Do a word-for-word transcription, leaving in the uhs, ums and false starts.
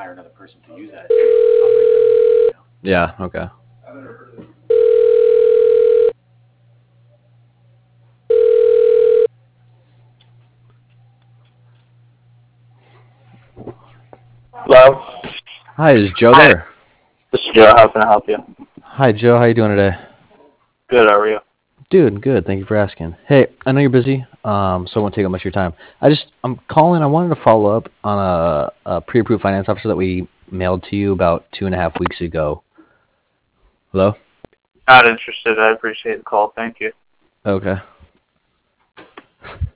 hire another person to use that. Operate that, you know. Yeah. Okay. Hello? Hi, is Joe there? This is Joe. How can I help you? Hi, Joe. How you doing today? Good, how are you? Dude, good. Thank you for asking. Hey, I know you're busy, um, so I won't take up much of your time. I just, I'm calling. I wanted to follow up on a, a pre-approved finance officer that we mailed to you about two and a half weeks ago. Hello? Not interested. I appreciate the call. Thank you. Okay.